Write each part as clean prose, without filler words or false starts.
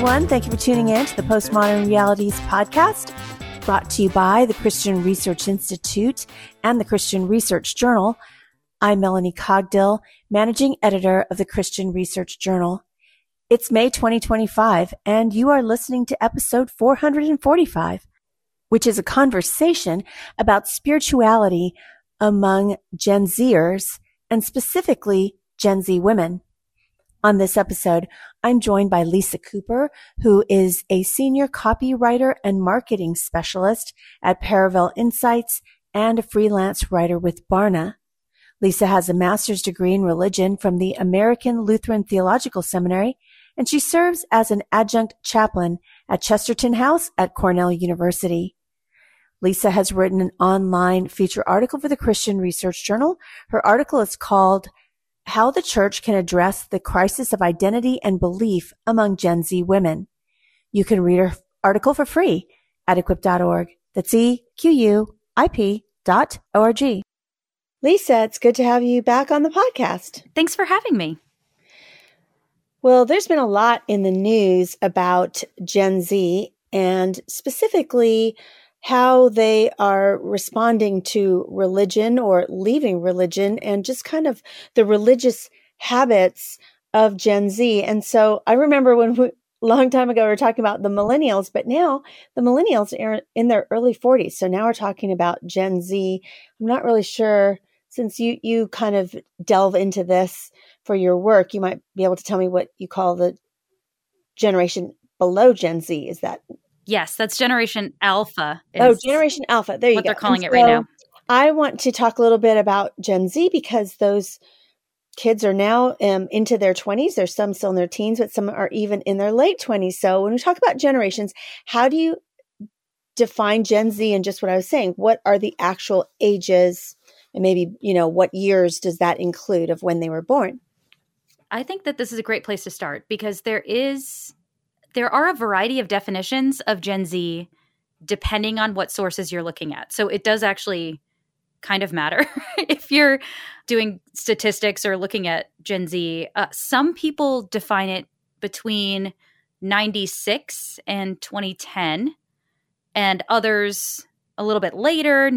everyone. Thank you for tuning in to the Postmodern Realities podcast, brought to you by the Christian Research Institute and the Christian Research Journal. I'm Melanie Cogdill, managing editor of the Christian Research Journal. It's May 2025, and you are listening to episode 445, which is a conversation about spirituality among Gen Zers, and specifically Gen Z women. On this episode, I'm joined by Lisa Cooper, who is a senior copywriter and marketing specialist at Paravel Insights and a freelance writer with Barna. Lisa has a master's degree in religion from the American Lutheran Theological Seminary, and she serves as an adjunct chaplain at Chesterton House at Cornell University. Lisa has written an online feature article for the Christian Research Journal. Her article is called How the Church Can Address the Crisis of Identity and Belief Among Gen Z Women. You can read her article for free at equip.org. That's EQUIP.org. Lisa, it's good to have you back on the podcast. Thanks for having me. Well, there's been a lot in the news about Gen Z and specifically how they are responding to religion or leaving religion and just kind of the religious habits of Gen Z. And so I remember a long time ago, we were talking about the millennials, but now the millennials are in their early 40s. So now we're talking about Gen Z. I'm not really sure, since you kind of delve into this for your work, you might be able to tell me what you call the generation below Gen Z. Is that? Yes, that's Generation Alpha. Generation Alpha. There you go. What they're calling it right now. I want to talk a little bit about Gen Z because those kids are now into their 20s. There's some still in their teens, but some are even in their late 20s. So when we talk about generations, how do you define Gen Z and just what I was saying? What are the actual ages and maybe, what years does that include of when they were born? I think that this is a great place to start because there are a variety of definitions of Gen Z depending on what sources you're looking at. So it does actually kind of matter if you're doing statistics or looking at Gen Z. Some people define it between 96 and 2010, and others a little bit later,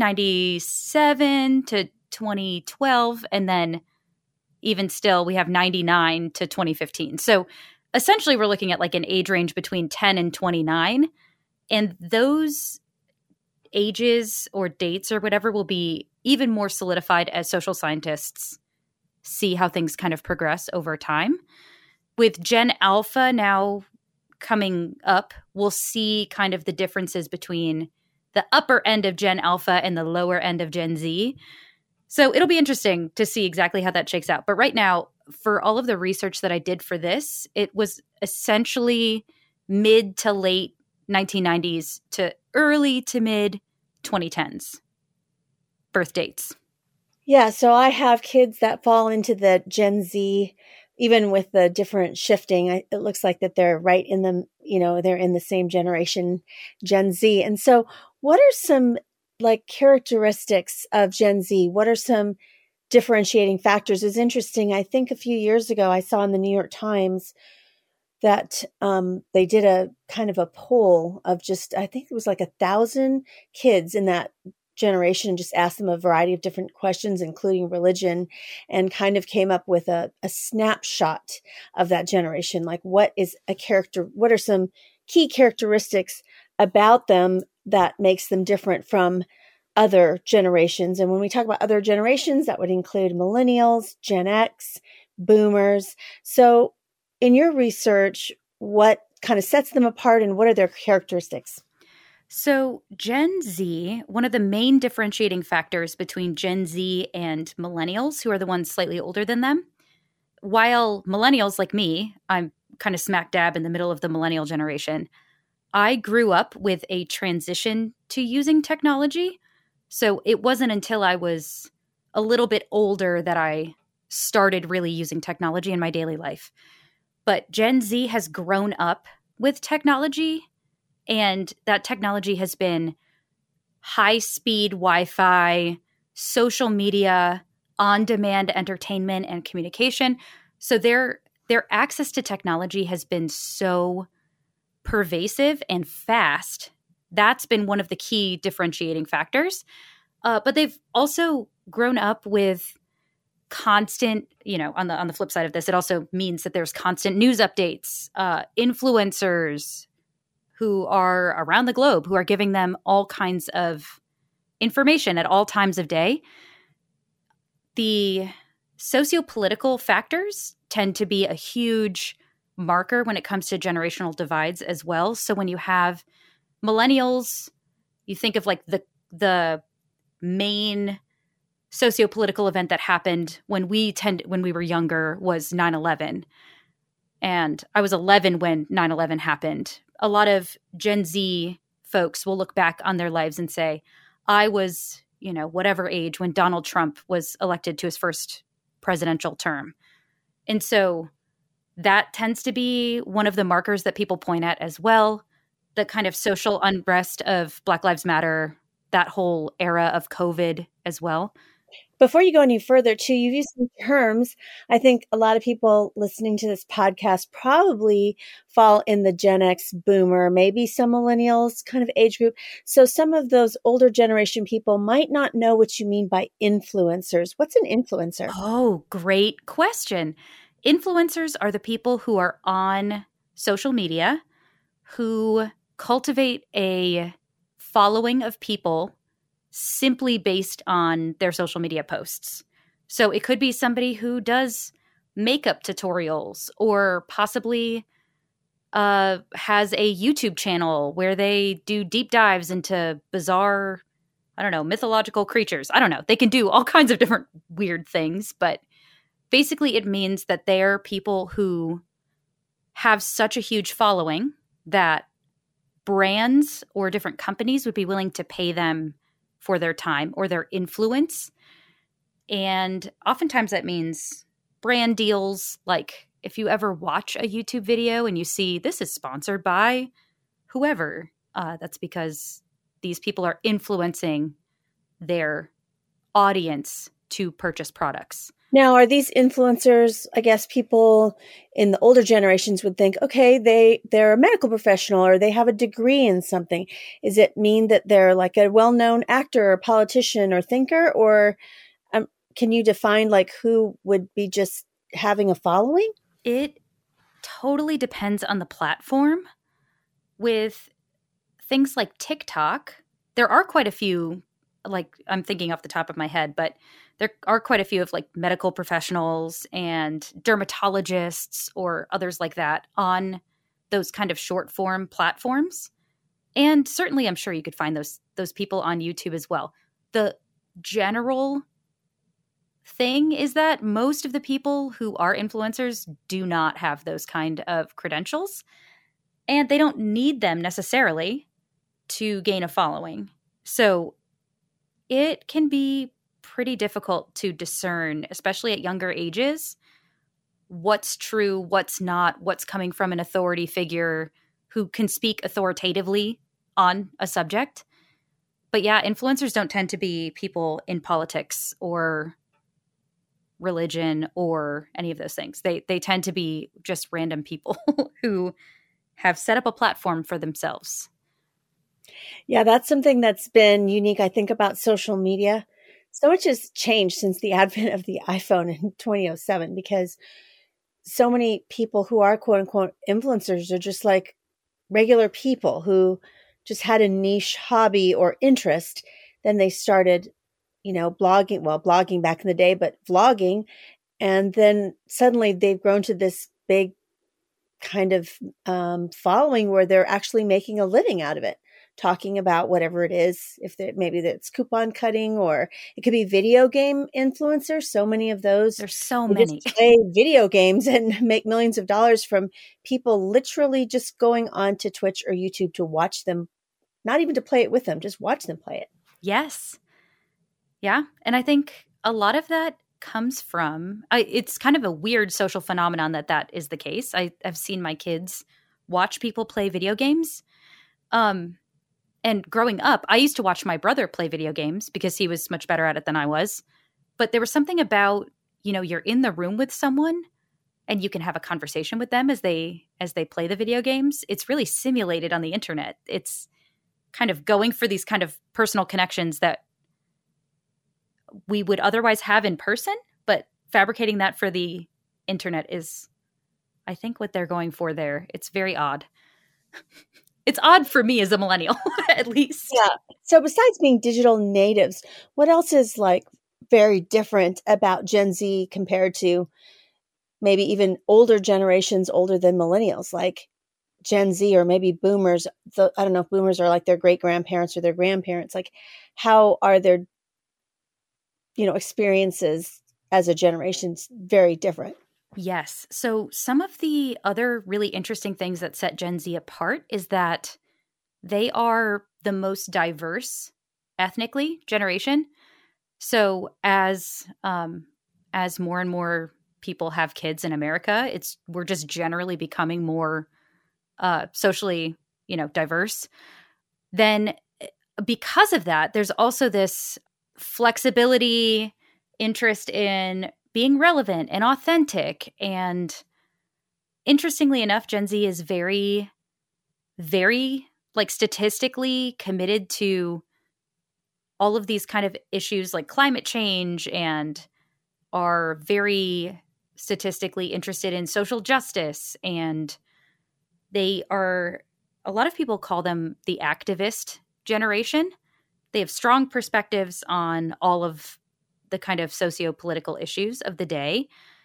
97 to 2012, and then even still, we have 99 to 2015. So essentially, we're looking at like an age range between 10 and 29. And those ages or dates or whatever will be even more solidified as social scientists see how things kind of progress over time. With Gen Alpha now coming up, we'll see kind of the differences between the upper end of Gen Alpha and the lower end of Gen Z. So it'll be interesting to see exactly how that shakes out. But right now, for all of the research that I did for this, it was essentially mid to late 1990s to early to mid 2010s birth dates. Yeah, so I have kids that fall into the Gen Z, even with the different shifting. It looks like that they're right in the, they're in the same generation, Gen Z. And so what are some characteristics of Gen Z? What are some differentiating factors? Is interesting. I think a few years ago, I saw in the New York Times that they did a kind of a poll of I think it was like 1,000 kids in that generation, just asked them a variety of different questions, including religion, and kind of came up with a snapshot of that generation. Like, what is a character? What are some key characteristics about them that makes them different from other generations? And when we talk about other generations, that would include millennials, Gen X, boomers. So in your research, what kind of sets them apart and what are their characteristics? So Gen Z, one of the main differentiating factors between Gen Z and millennials, who are the ones slightly older than them, while millennials like me, I'm kind of smack dab in the middle of the millennial generation, I grew up with a transition to using technology. So it wasn't until I was a little bit older that I started really using technology in my daily life. But Gen Z has grown up with technology, and that technology has been high-speed Wi-Fi, social media, on-demand entertainment and communication. So their access to technology has been so pervasive and fast. That's been one of the key differentiating factors. But they've also grown up with constant, on the flip side of this, it also means that there's constant news updates, influencers who are around the globe, who are giving them all kinds of information at all times of day. The sociopolitical factors tend to be a huge marker when it comes to generational divides as well. So when you have millennials, you think of like the main sociopolitical event that happened when we were younger was 9/11. And I was 11 when 9/11 happened. A lot of Gen Z folks will look back on their lives and say, I was, whatever age when Donald Trump was elected to his first presidential term. And so that tends to be one of the markers that people point at as well. The kind of social unrest of Black Lives Matter, that whole era of COVID as well. Before you go any further, too, you've used some terms. I think a lot of people listening to this podcast probably fall in the Gen X boomer, maybe some millennials kind of age group. So some of those older generation people might not know what you mean by influencers. What's an influencer? Oh, great question. Influencers are the people who are on social media who cultivate a following of people simply based on their social media posts. So it could be somebody who does makeup tutorials or possibly has a YouTube channel where they do deep dives into bizarre, mythological creatures. I don't know. They can do all kinds of different weird things, but basically it means that they're people who have such a huge following that brands or different companies would be willing to pay them for their time or their influence. And oftentimes that means brand deals. Like if you ever watch a YouTube video and you see this is sponsored by whoever, that's because these people are influencing their audience to purchase products. Now, are these influencers, I guess people in the older generations would think, okay, they're a medical professional or they have a degree in something. Does it mean that they're like a well-known actor or politician or thinker? Or can you define like who would be just having a following? It totally depends on the platform. With things like TikTok, there are quite a few, like I'm thinking off the top of my head, but there are quite a few of like medical professionals and dermatologists or others like that on those kind of short form platforms. And certainly I'm sure you could find those people on YouTube as well. The general thing is that most of the people who are influencers do not have those kind of credentials, and they don't need them necessarily to gain a following. So it can be pretty difficult to discern, especially at younger ages, what's true, what's not, what's coming from an authority figure who can speak authoritatively on a subject. But yeah, influencers don't tend to be people in politics or religion or any of those things. They tend to be just random people who have set up a platform for themselves. Yeah, that's something that's been unique, I think, about social media. So much has changed since the advent of the iPhone in 2007, because so many people who are quote unquote influencers are just like regular people who just had a niche hobby or interest. Then they started, blogging back in the day, but vlogging. And then suddenly they've grown to this big kind of following where they're actually making a living out of it, talking about whatever it is. Maybe that's coupon cutting, or it could be video game influencers. So many of those. There's so many. Just play video games and make millions of dollars from people literally just going on to Twitch or YouTube to watch them, not even to play it with them, just watch them play it. Yes. Yeah. And I think a lot of that comes from, it's kind of a weird social phenomenon that is the case. I've seen my kids watch people play video games. And growing up, I used to watch my brother play video games because he was much better at it than I was. But there was something about, you're in the room with someone and you can have a conversation with them as they play the video games. It's really simulated on the internet. It's kind of going for these kind of personal connections that we would otherwise have in person, but fabricating that for the internet is, I think, what they're going for there. It's very odd. It's odd for me as a millennial, at least. Yeah. So besides being digital natives, what else is like very different about Gen Z compared to maybe even older generations older than millennials, like Gen Z or maybe boomers? I don't know if boomers are like their great grandparents or their grandparents. Like, how are their, experiences as a generation very different? Yes. So some of the other really interesting things that set Gen Z apart is that they are the most diverse ethnically generation. So as more and more people have kids in America, we're just generally becoming more socially, diverse. Then because of that, there's also this flexibility, interest in being relevant and authentic. And interestingly enough, Gen Z is very, very statistically committed to all of these kind of issues like climate change, and are very statistically interested in social justice. And they are, a lot of people call them the activist generation. They have strong perspectives on all of the kind of socio-political issues of the day.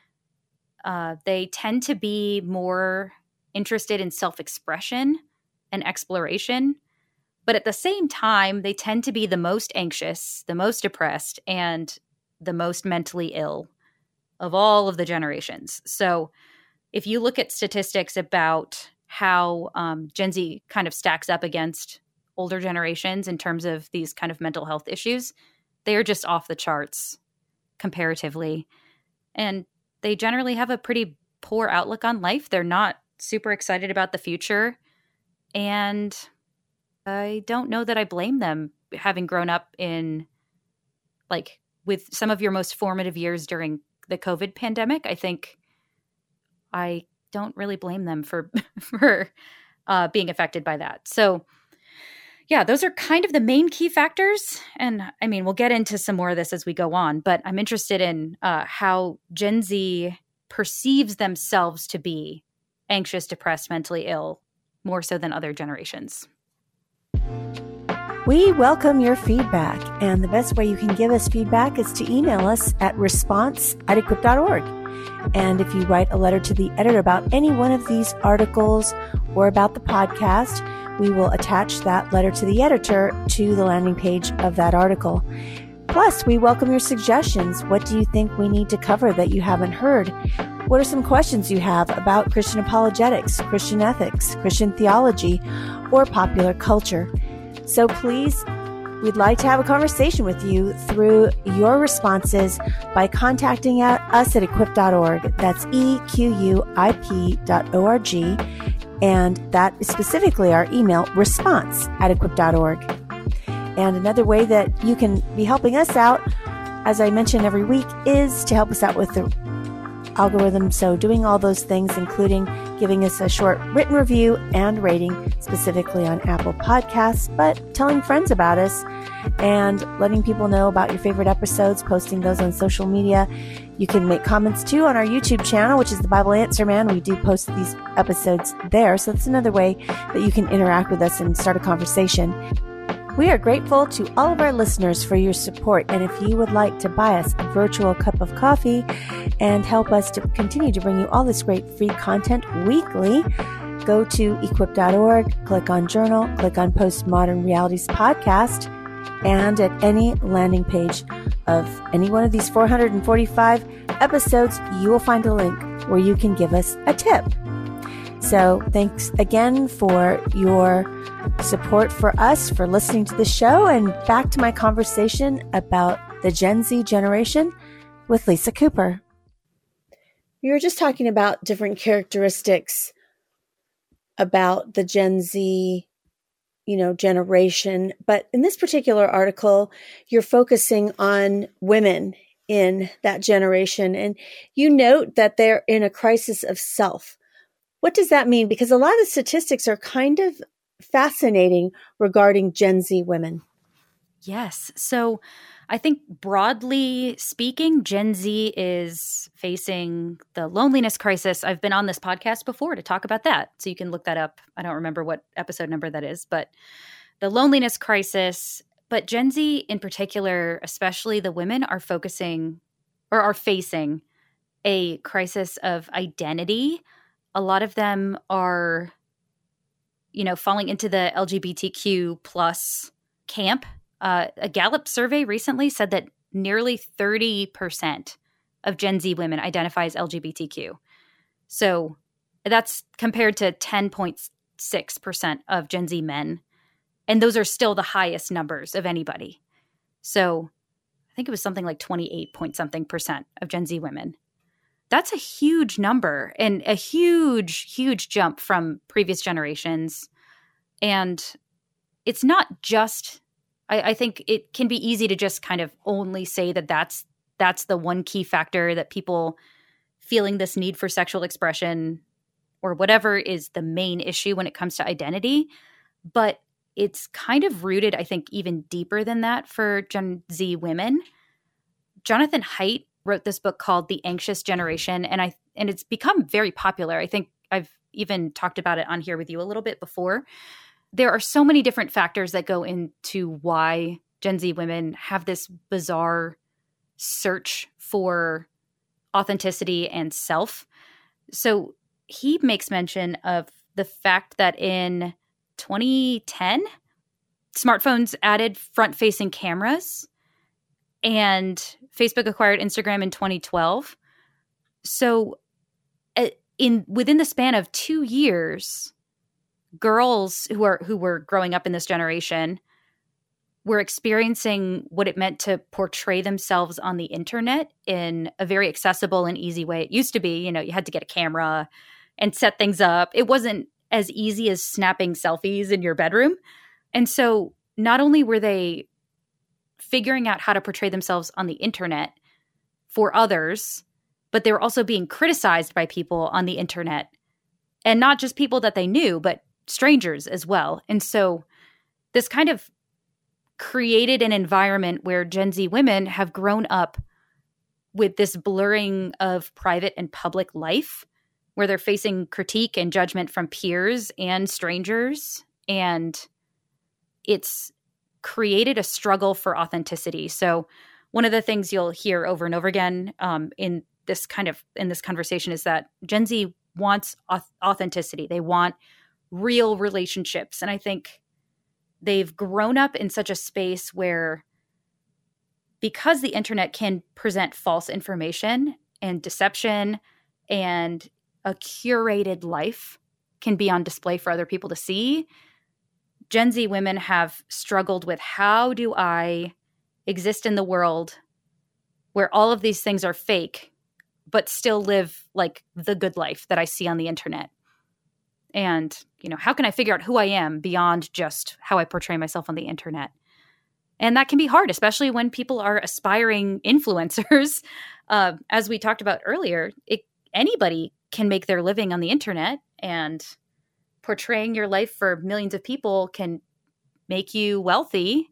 They tend to be more interested in self-expression and exploration. But at the same time, they tend to be the most anxious, the most depressed, and the most mentally ill of all of the generations. So if you look at statistics about how Gen Z kind of stacks up against older generations in terms of these kind of mental health issues, they are just off the charts comparatively. And they generally have a pretty poor outlook on life. They're not super excited about the future. And I don't know that I blame them, having grown up in with some of your most formative years during the COVID pandemic. I think I don't really blame them for being affected by that. So yeah, those are kind of the main key factors. And I mean, we'll get into some more of this as we go on, but I'm interested in how Gen Z perceives themselves to be anxious, depressed, mentally ill, more so than other generations. We welcome your feedback, and the best way you can give us feedback is to email us at response@equip.org. And if you write a letter to the editor about any one of these articles or about the podcast, we will attach that letter to the editor to the landing page of that article. Plus, we welcome your suggestions. What do you think we need to cover that you haven't heard? What are some questions you have about Christian apologetics, Christian ethics, Christian theology, or popular culture? So please, we'd like to have a conversation with you through your responses by contacting us at equip.org. That's EQUIP.org. And that is specifically our email, response@equip.org. And another way that you can be helping us out, as I mention every week, is to help us out with the algorithm. So doing all those things, including giving us a short written review and rating, specifically on Apple Podcasts, but telling friends about us and letting people know about your favorite episodes, posting those on social media. You can make comments too on our YouTube channel, which is the Bible Answer Man. We do post these episodes there. So that's another way that you can interact with us and start a conversation. We are grateful to all of our listeners for your support. And if you would like to buy us a virtual cup of coffee and help us to continue to bring you all this great free content weekly, go to equip.org, click on Journal, click on Postmodern Realities Podcast, and at any landing page of any one of these 445 episodes, you will find a link where you can give us a tip. So thanks again for your support for us, for listening to the show, and back to my conversation about the Gen Z generation with Lisa Cooper. You were just talking about different characteristics about the Gen Z, generation. But in this particular article, you're focusing on women in that generation. And you note that they're in a crisis of self. What does that mean? Because a lot of the statistics are kind of fascinating regarding Gen Z women. Yes. So I think broadly speaking, Gen Z is facing the loneliness crisis. I've been on this podcast before to talk about that. So you can look that up. I don't remember what episode number that is, but the loneliness crisis. But Gen Z in particular, especially the women, are focusing or are facing a crisis of identity. A lot of them are, falling into the LGBTQ plus camp. A Gallup survey recently said that nearly 30% of Gen Z women identify as LGBTQ. So that's compared to 10.6% of Gen Z men. And those are still the highest numbers of anybody. So I think it was something like 28 point something percent of Gen Z women. That's a huge number and a huge, huge jump from previous generations. And it's not just, I think it can be easy to just kind of only say that that's the one key factor, that people feeling this need for sexual expression or whatever is the main issue when it comes to identity. But it's kind of rooted, I think, even deeper than that for Gen Z women. Jonathan Haidt wrote this book called The Anxious Generation, and it's become very popular. I think I've even talked about it on here with you a little bit before. There are so many different factors that go into why Gen Z women have this bizarre search for authenticity and self. So he makes mention of the fact that in 2010, smartphones added front-facing cameras, and Facebook acquired Instagram in 2012. So within the span of 2 years, girls who were growing up in this generation were experiencing what it meant to portray themselves on the internet in a very accessible and easy way. It used to be, you had to get a camera and set things up. It wasn't as easy as snapping selfies in your bedroom. And so not only were they figuring out how to portray themselves on the internet for others, but they were also being criticized by people on the internet, and not just people that they knew, but strangers as well. And so this kind of created an environment where Gen Z women have grown up with this blurring of private and public life, where they're facing critique and judgment from peers and strangers. And it's created a struggle for authenticity. So one of the things you'll hear over and over again in this conversation is that Gen Z wants authenticity. They want real relationships. And I think they've grown up in such a space where, because the internet can present false information and deception, and a curated life can be on display for other people to see, Gen Z women have struggled with, how do I exist in the world where all of these things are fake, but still live like the good life that I see on the internet? And, how can I figure out who I am beyond just how I portray myself on the internet? And that can be hard, especially when people are aspiring influencers. As we talked about earlier, anybody can make their living on the internet, and portraying your life for millions of people can make you wealthy.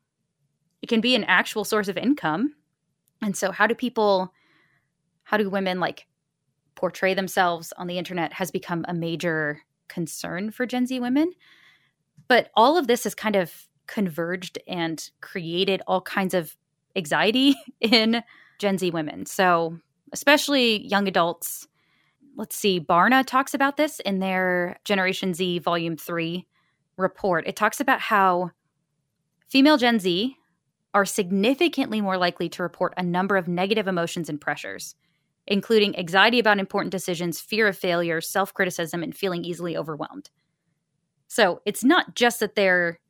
It can be an actual source of income. And so how do women portray themselves on the internet has become a major concern for Gen Z women. But all of this has kind of converged and created all kinds of anxiety in Gen Z women. So especially young adults. Let's see, Barna talks about this in their Generation Z Volume 3 report. It talks about how female Gen Z are significantly more likely to report a number of negative emotions and pressures, including anxiety about important decisions, fear of failure, self-criticism, and feeling easily overwhelmed. So it's not just that they're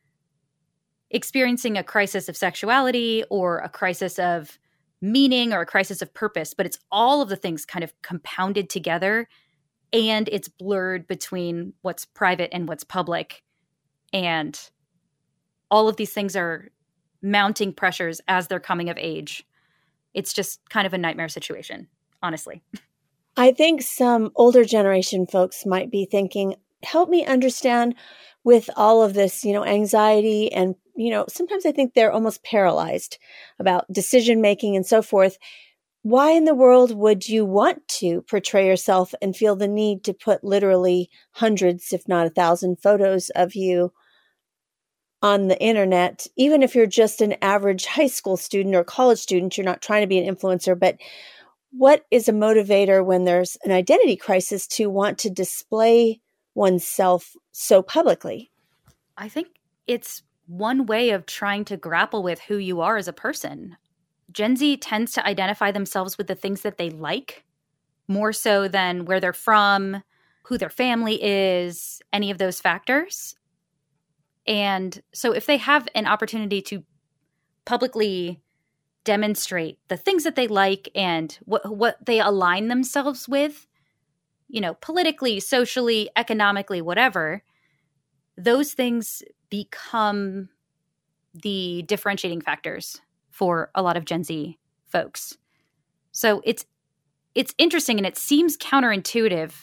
experiencing a crisis of sexuality or a crisis of meaning or a crisis of purpose, but it's all of the things kind of compounded together, and it's blurred between what's private and what's public. And all of these things are mounting pressures as they're coming of age. it's just kind of a nightmare situation, honestly. I think some older generation folks might be thinking, help me understand with all of this, anxiety. And, sometimes I think they're almost paralyzed about decision making and so forth. Why in the world would you want to portray yourself and feel the need to put literally hundreds, if not 1,000 photos of you on the internet? Even if you're just an average high school student or college student, you're not trying to be an influencer, but what is a motivator when there's an identity crisis to want to display oneself so publicly? I think it's one way of trying to grapple with who you are as a person. Gen Z tends to identify themselves with the things that they like more so than where they're from, who their family is, any of those factors. And so if they have an opportunity to publicly demonstrate the things that they like and what they align themselves with, politically, socially, economically, whatever, those things become the differentiating factors for a lot of Gen Z folks. So it's interesting, and it seems counterintuitive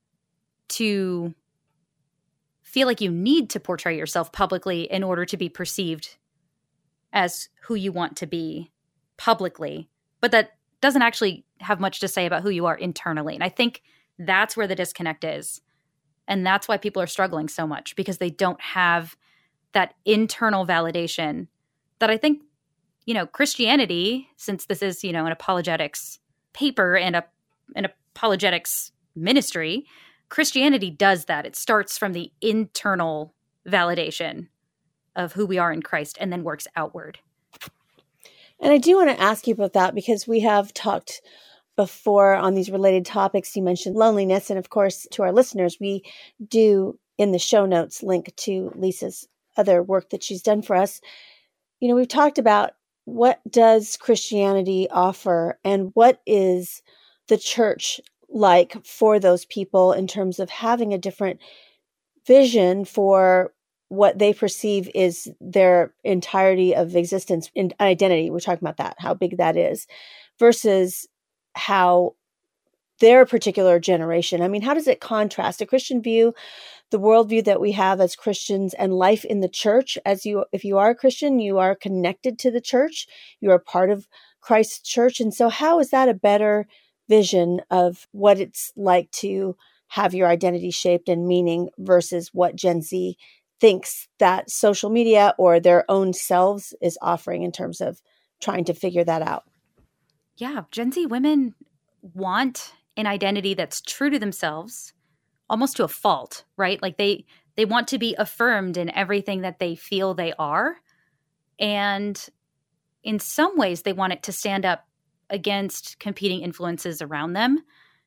to feel like you need to portray yourself publicly in order to be perceived as who you want to be publicly, but that doesn't actually have much to say about who you are internally. And I think that's where the disconnect is. And that's why people are struggling so much, because they don't have that internal validation that I think, Christianity, since this is, an apologetics paper and an apologetics ministry, Christianity does that. It starts from the internal validation of who we are in Christ and then works outward. And I do want to ask you about that, because we have talked before on these related topics. You mentioned loneliness. And of course, to our listeners, we do in the show notes link to Lisa's other work that she's done for us. We've talked about what does Christianity offer and what is the church like for those people in terms of having a different vision for what they perceive is their entirety of existence and identity. We're talking about that, how big that is, versus how their particular generation, how does it contrast a Christian view, the worldview that we have as Christians, and life in the church? If you are a Christian, you are connected to the church, you are part of Christ's church. And so how is that a better vision of what it's like to have your identity shaped and meaning versus what Gen Z thinks that social media or their own selves is offering in terms of trying to figure that out? Yeah, Gen Z women want an identity that's true to themselves, almost to a fault, right? Like they want to be affirmed in everything that they feel they are. And in some ways, they want it to stand up against competing influences around them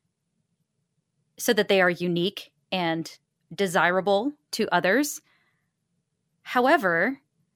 so that they are unique and desirable to others. However,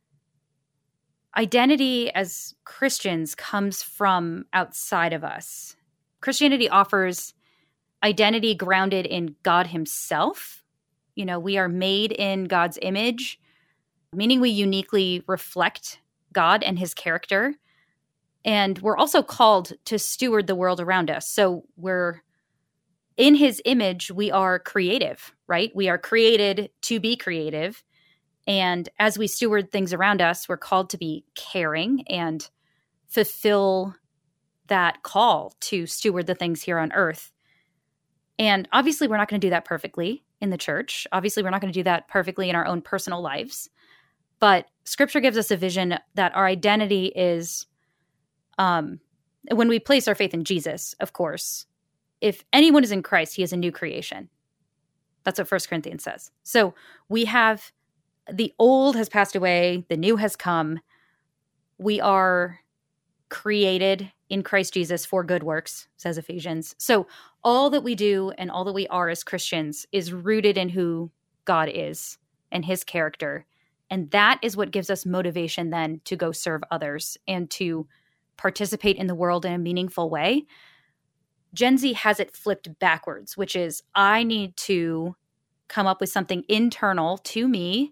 identity as Christians comes from outside of us. Christianity offers identity grounded in God himself. We are made in God's image, meaning we uniquely reflect God and his character. And we're also called to steward the world around us. So we're in his image, we are creative, right? We are created to be creative. And as we steward things around us, we're called to be caring and fulfill that call to steward the things here on earth. And obviously, we're not going to do that perfectly in the church. Obviously, we're not going to do that perfectly in our own personal lives. But Scripture gives us a vision that our identity is, when we place our faith in Jesus, of course, if anyone is in Christ, he is a new creation. That's what 1 Corinthians says. So we have the old has passed away, the new has come. We are created in Christ Jesus for good works, says Ephesians. So all that we do and all that we are as Christians is rooted in who God is and his character. And that is what gives us motivation then to go serve others and to participate in the world in a meaningful way. Gen Z has it flipped backwards, which is I need to come up with something internal to me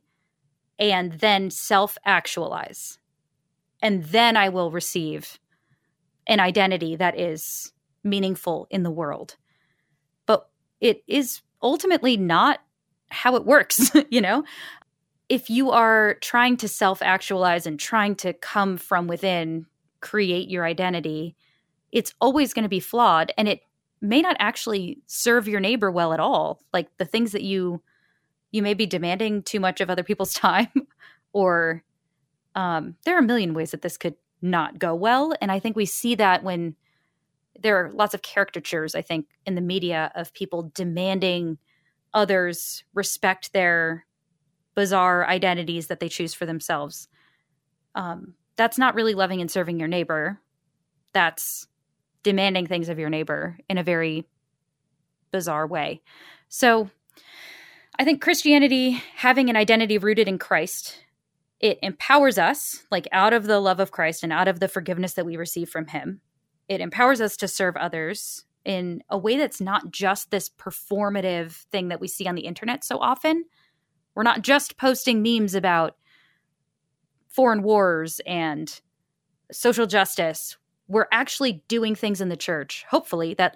and then self-actualize. And then I will receive an identity that is meaningful in the world. But it is ultimately not how it works, you know? If you are trying to self-actualize and trying to come from within, create your identity, it's always going to be flawed, and it may not actually serve your neighbor well at all. Like the things that you may be demanding too much of other people's time, or there are a million ways that this could not go well. And I think we see that when there are lots of caricatures, I think, in the media of people demanding others respect their bizarre identities that they choose for themselves. That's not really loving and serving your neighbor. That's demanding things of your neighbor in a very bizarre way. So I think Christianity, having an identity rooted in Christ, it empowers us, like out of the love of Christ and out of the forgiveness that we receive from him. It empowers us to serve others in a way that's not just this performative thing that we see on the internet so often. We're not just posting memes about foreign wars and social justice. We're actually doing things in the church, hopefully, that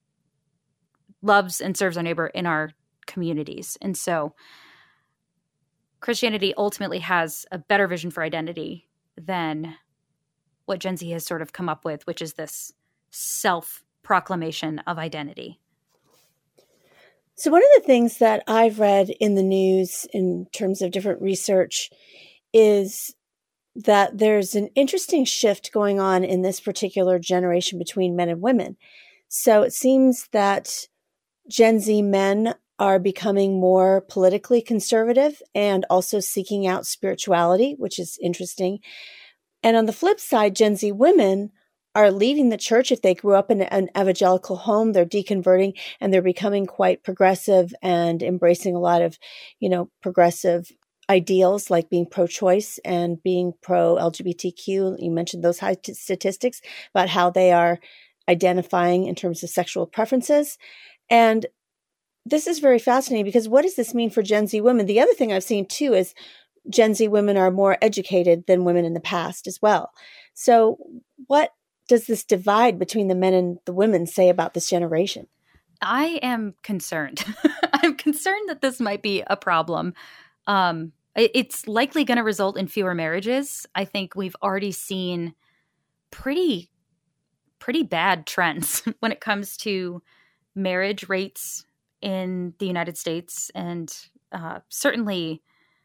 loves and serves our neighbor in our communities. And so Christianity ultimately has a better vision for identity than what Gen Z has sort of come up with, which is this self-proclamation of identity. So one of the things that I've read in the news in terms of different research is that there's an interesting shift going on in this particular generation between men and women. So it seems that Gen Z men are becoming more politically conservative and also seeking out spirituality, which is interesting. And on the flip side, Gen Z women are leaving the church. If they grew up in an evangelical home, they're deconverting and they're becoming quite progressive and embracing a lot of, progressive ideals like being pro-choice and being pro-LGBTQ. You mentioned those high statistics about how they are identifying in terms of sexual preferences. And this is very fascinating because what does this mean for Gen Z women? The other thing I've seen too is Gen Z women are more educated than women in the past as well. So what does this divide between the men and the women say about this generation? I am concerned. I'm concerned that this might be a problem. It's likely going to result in fewer marriages. I think we've already seen pretty bad trends when it comes to marriage rates in the United States, and certainly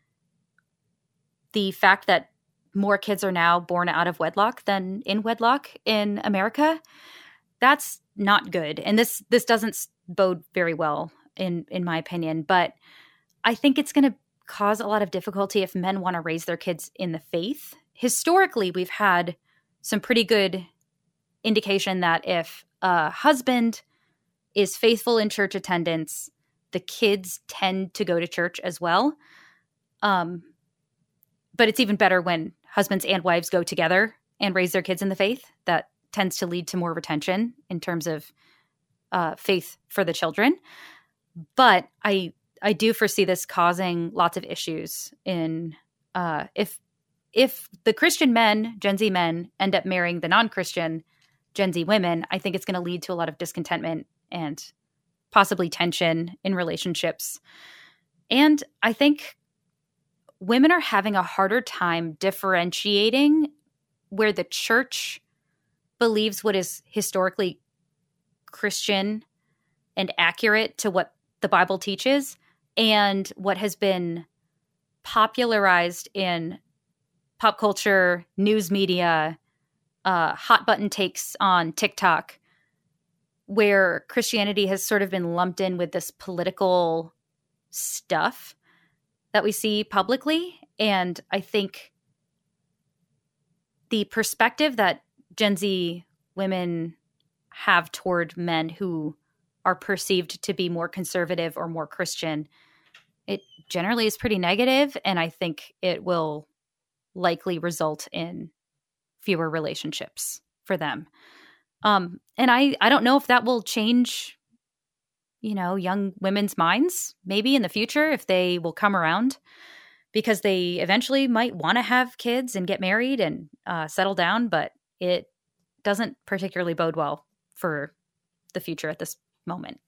the fact that more kids are now born out of wedlock than in wedlock in America. That's not good. And this doesn't bode very well in my opinion, but I think it's going to cause a lot of difficulty if men want to raise their kids in the faith. Historically, we've had some pretty good indication that if a husband is faithful in church attendance, the kids tend to go to church as well. But it's even better when husbands and wives go together and raise their kids in the faith. That tends to lead to more retention in terms of faith for the children. But I do foresee this causing lots of issues in if the Christian men, Gen Z men, end up marrying the non-Christian Gen Z women. I think it's going to lead to a lot of discontentment and possibly tension in relationships. And I think women are having a harder time differentiating where the church believes what is historically Christian and accurate to what the Bible teaches and what has been popularized in pop culture, news media, hot button takes on TikTok, where Christianity has sort of been lumped in with this political stuff that we see publicly. And I think the perspective that Gen Z women have toward men who are perceived to be more conservative or more Christian, it generally is pretty negative, and I think it will likely result in fewer relationships for them. And I don't know if that will change, young women's minds maybe in the future, if they will come around, because they eventually might want to have kids and get married and settle down, but it doesn't particularly bode well for the future at this moment.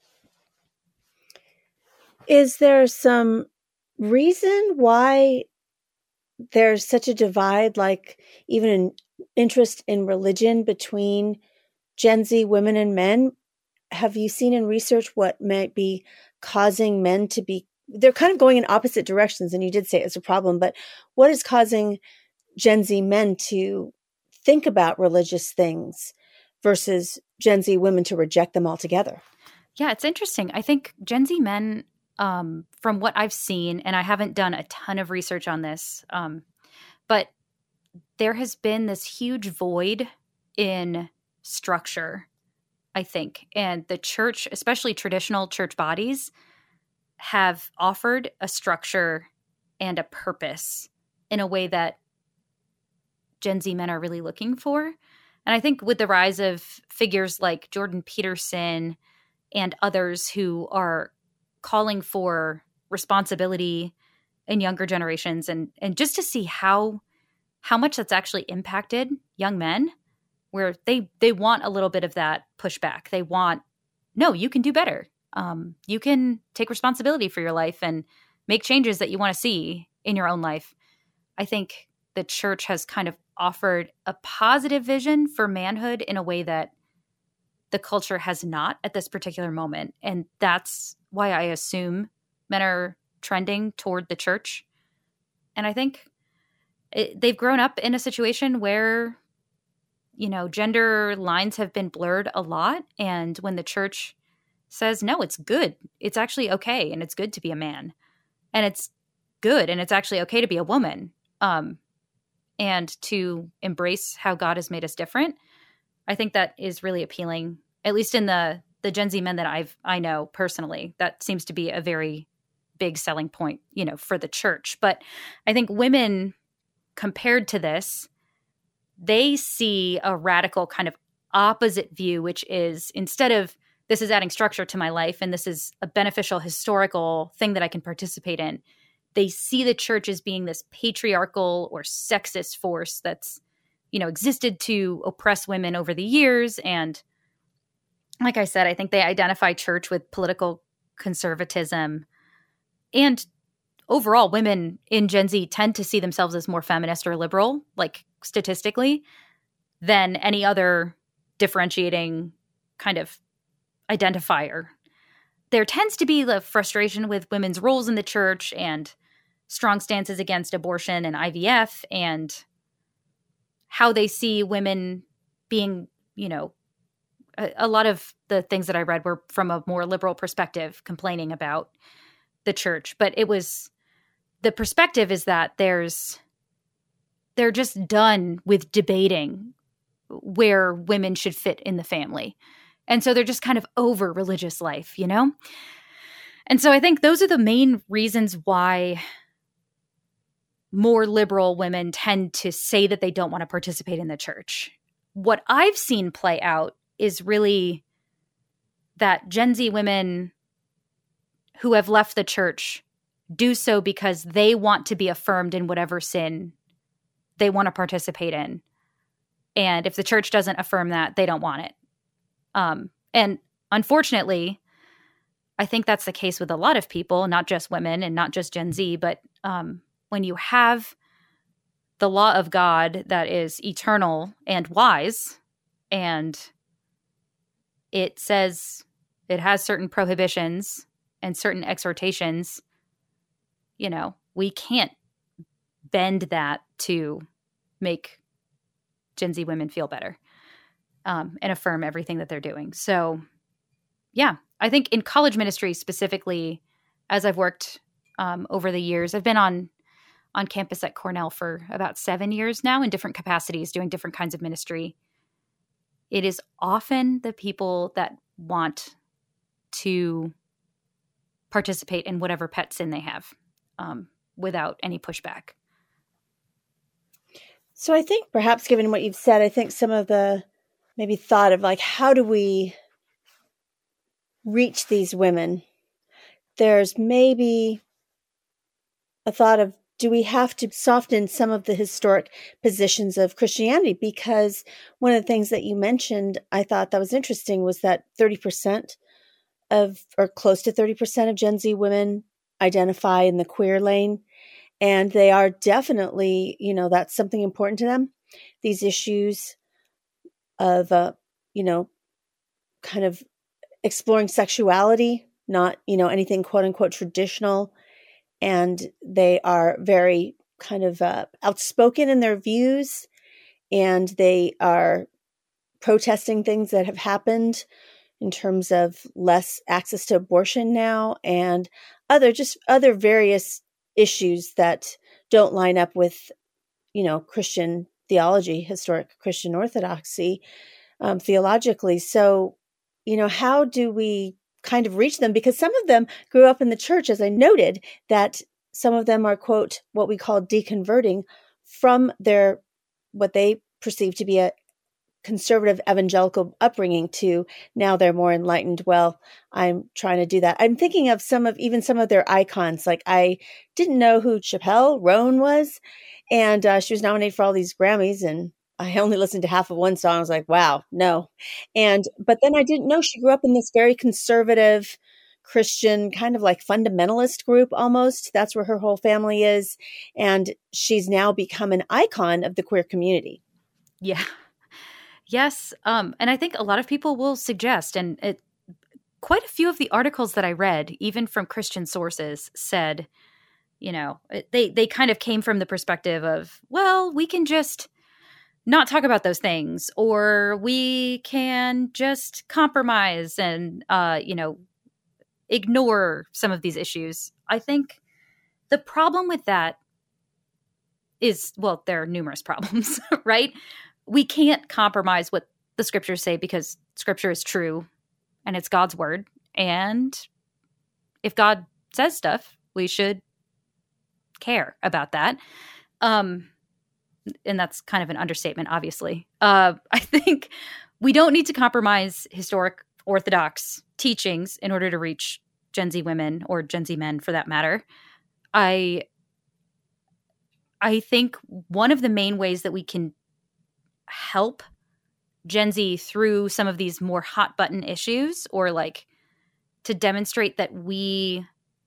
Is there some reason why there's such a divide, like even an interest in religion between Gen Z women and men? Have you seen in research what might be causing men to be, they're kind of going in opposite directions, and you did say it's a problem, but what is causing Gen Z men to think about religious things versus Gen Z women to reject them altogether? Yeah, it's interesting. I think Gen Z men, from what I've seen, and I haven't done a ton of research on this, but there has been this huge void in structure, I think. And the church, especially traditional church bodies, have offered a structure and a purpose in a way that Gen Z men are really looking for. And I think with the rise of figures like Jordan Peterson and others who are calling for responsibility in younger generations, and just to see how much that's actually impacted young men, where they want a little bit of that pushback. They want, no, you can do better. You can take responsibility for your life and make changes that you want to see in your own life. I think the church has kind of offered a positive vision for manhood in a way that the culture has not at this particular moment. And that's why I assume men are trending toward the church. And I think they've grown up in a situation where, gender lines have been blurred a lot. And when the church says, no, it's good, it's actually okay, and it's good to be a man, and it's good, and it's actually okay to be a woman, and to embrace how God has made us different, I think that is really appealing, at least in the Gen Z men that I know personally. That seems to be a very big selling point, for the church. But I think women, compared to this, they see a radical kind of opposite view, which is, instead of this is adding structure to my life and this is a beneficial historical thing that I can participate in, they see the church as being this patriarchal or sexist force that's, existed to oppress women over the years. And like I said, I think they identify church with political conservatism. And overall, women in Gen Z tend to see themselves as more feminist or liberal, like statistically, than any other differentiating kind of identifier. There tends to be the frustration with women's roles in the church and strong stances against abortion and IVF, and how they see women being, a lot of the things that I read were from a more liberal perspective, complaining about the church. But the perspective is that they're just done with debating where women should fit in the family. And so they're just kind of over religious life, And so I think those are the main reasons why more liberal women tend to say that they don't want to participate in the church. What I've seen play out is really that Gen Z women who have left the church do so because they want to be affirmed in whatever sin they want to participate in. And if the church doesn't affirm that, they don't want it. And unfortunately, I think that's the case with a lot of people, not just women and not just Gen Z, but when you have the law of God that is eternal and wise, and it says it has certain prohibitions and certain exhortations, we can't bend that to make Gen Z women feel better and affirm everything that they're doing. So, yeah, I think in college ministry specifically, as I've worked over the years, I've been on campus at Cornell for about 7 years now in different capacities, doing different kinds of ministry. It is often the people that want to participate in whatever pet sin they have without any pushback. So I think perhaps given what you've said, I think some of the maybe thought of like, how do we reach these women? There's maybe a thought of do we have to soften some of the historic positions of Christianity? Because one of the things that you mentioned, I thought that was interesting, was that 30% or close to 30% of Gen Z women identify in the queer lane. And they are definitely, that's something important to them. These issues of, kind of exploring sexuality, not, anything quote unquote traditional. And they are very kind of outspoken in their views, and they are protesting things that have happened in terms of less access to abortion now, and other various issues that don't line up with, Christian theology, historic Christian orthodoxy, theologically. So, how do we kind of reach them? Because some of them grew up in the church, as I noted, that some of them are, quote, what we call deconverting from what they perceive to be a conservative evangelical upbringing to now they're more enlightened. Well, I'm trying to do that. I'm thinking of some of their icons. Like, I didn't know who Chappelle Roan was, and she was nominated for all these Grammys, and I only listened to half of one song. I was like, wow, no. But then I didn't know she grew up in this very conservative Christian, kind of like fundamentalist group almost. That's where her whole family is. And she's now become an icon of the queer community. Yeah. Yes. And I think a lot of people will suggest, and quite a few of the articles that I read, even from Christian sources, said, they kind of came from the perspective of, well, we can just not talk about those things, or we can just compromise and, ignore some of these issues. I think the problem with that is, well, there are numerous problems, right? We can't compromise what the scriptures say because scripture is true and it's God's word. And if God says stuff, we should care about that. And that's kind of an understatement, obviously. I think we don't need to compromise historic Orthodox teachings in order to reach Gen Z women or Gen Z men, for that matter. I think one of the main ways that we can help Gen Z through some of these more hot button issues, or like to demonstrate that we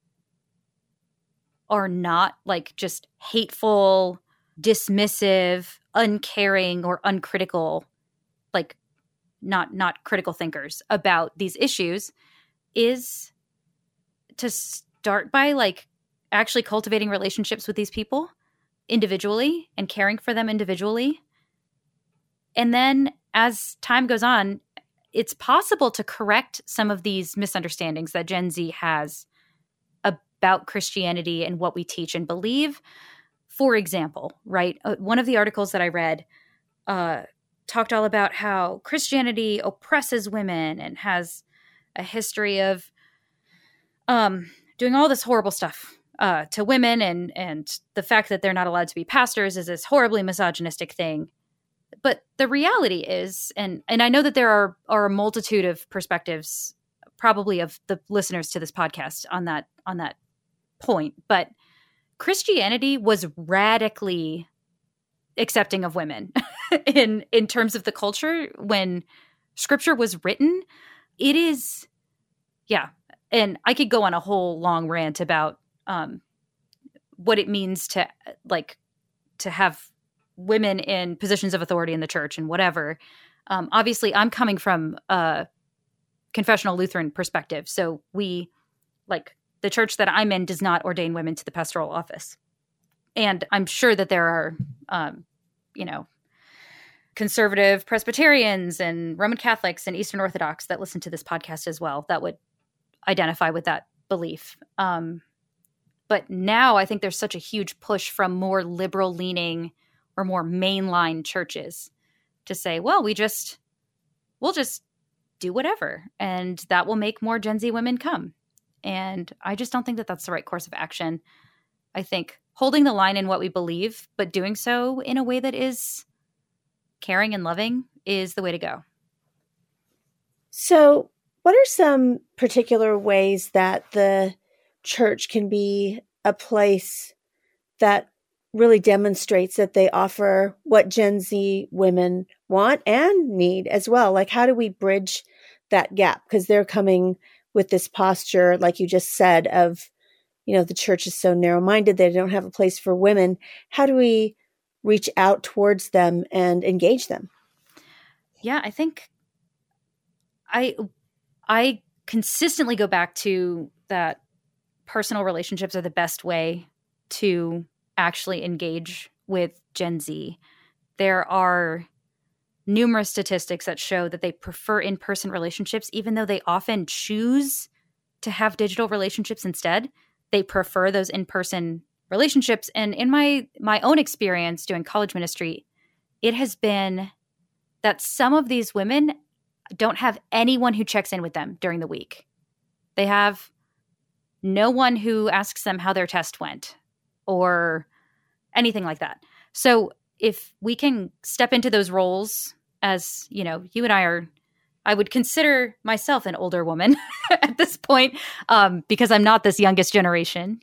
are not like just hateful, dismissive, uncaring, or uncritical, like not critical thinkers about these issues, is to start by like actually cultivating relationships with these people individually and caring for them individually. And then as time goes on, it's possible to correct some of these misunderstandings that Gen Z has about Christianity and what we teach and believe. For example, right, one of the articles that I read talked all about how Christianity oppresses women and has a history of doing all this horrible stuff to women, and the fact that they're not allowed to be pastors is this horribly misogynistic thing. But the reality is, and I know that there are a multitude of perspectives, probably of the listeners to this podcast on that point, but Christianity was radically accepting of women in terms of the culture when scripture was written. It is, yeah. And I could go on a whole long rant about what it means to have women in positions of authority in the church and whatever. Obviously, I'm coming from a confessional Lutheran perspective. So we, like, the church that I'm in does not ordain women to the pastoral office. And I'm sure that there are, conservative Presbyterians and Roman Catholics and Eastern Orthodox that listen to this podcast as well that would identify with that belief. But now I think there's such a huge push from more liberal leaning or more mainline churches to say, well, we'll just do whatever, and that will make more Gen Z women come. And I just don't think that that's the right course of action. I think holding the line in what we believe, but doing so in a way that is caring and loving is the way to go. So what are some particular ways that the church can be a place that really demonstrates that they offer what Gen Z women want and need as well. Like, how do we bridge that gap? Because they're coming with this posture, like you just said, of, the church is so narrow-minded, they don't have a place for women. How do we reach out towards them and engage them? Yeah, I think I consistently go back to that personal relationships are the best way to actually engage with Gen Z. There are numerous statistics that show that they prefer in-person relationships, even though they often choose to have digital relationships instead. They prefer those in-person relationships. And in my own experience doing college ministry, it has been that some of these women don't have anyone who checks in with them during the week. They have no one who asks them how their test went or anything like that. So if we can step into those roles, as you and I would consider myself an older woman at this point, because I'm not this youngest generation,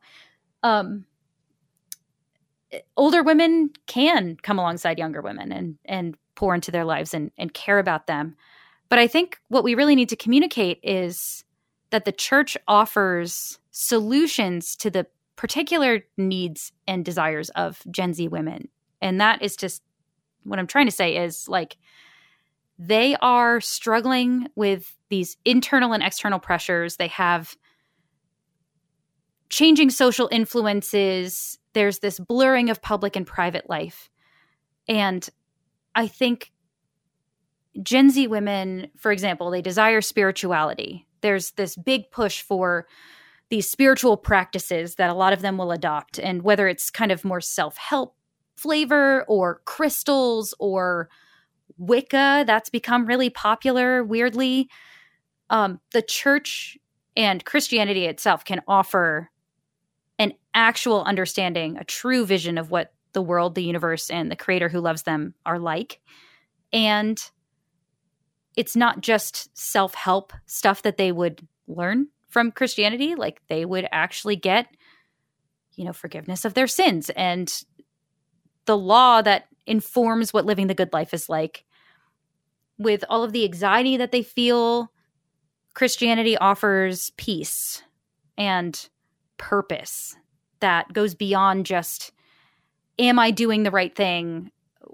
older women can come alongside younger women and pour into their lives and care about them. But I think what we really need to communicate is that the church offers solutions to the particular needs and desires of Gen Z women. And that is just what I'm trying to say is, like, they are struggling with these internal and external pressures. They have changing social influences. There's this blurring of public and private life. And I think Gen Z women, for example, they desire spirituality. There's this big push for these spiritual practices that a lot of them will adopt. And whether it's kind of more self-help flavor or crystals or Wicca, that's become really popular, weirdly. The church and Christianity itself can offer an actual understanding, a true vision of what the world, the universe, and the creator who loves them are like. And it's not just self-help stuff that they would learn from Christianity. Like, they would actually get, forgiveness of their sins and the law that informs what living the good life is like. With all of the anxiety that they feel, Christianity offers peace and purpose that goes beyond just, am I doing the right thing?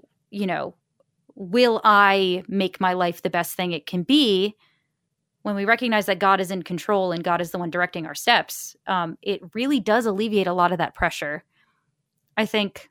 Will I make my life the best thing it can be? When we recognize that God is in control and God is the one directing our steps, it really does alleviate a lot of that pressure. I think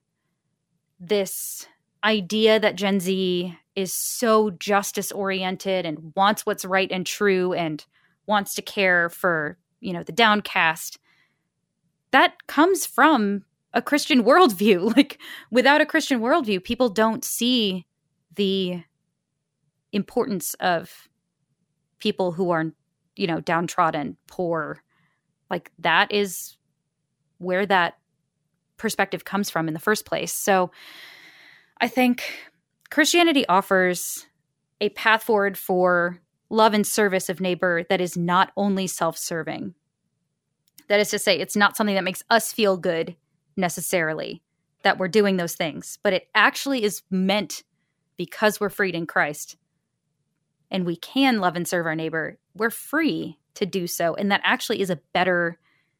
this idea that Gen Z is so justice oriented and wants what's right and true and wants to care for, the downcast, that comes from a Christian worldview. Like, without a Christian worldview, people don't see the importance of people who are, downtrodden, poor. Like, that is where that perspective comes from in the first place. So I think Christianity offers a path forward for love and service of neighbor that is not only self-serving. That is to say, it's not something that makes us feel good necessarily that we're doing those things, but it actually is meant, because we're freed in Christ and we can love and serve our neighbor, we're free to do so. And that actually is a better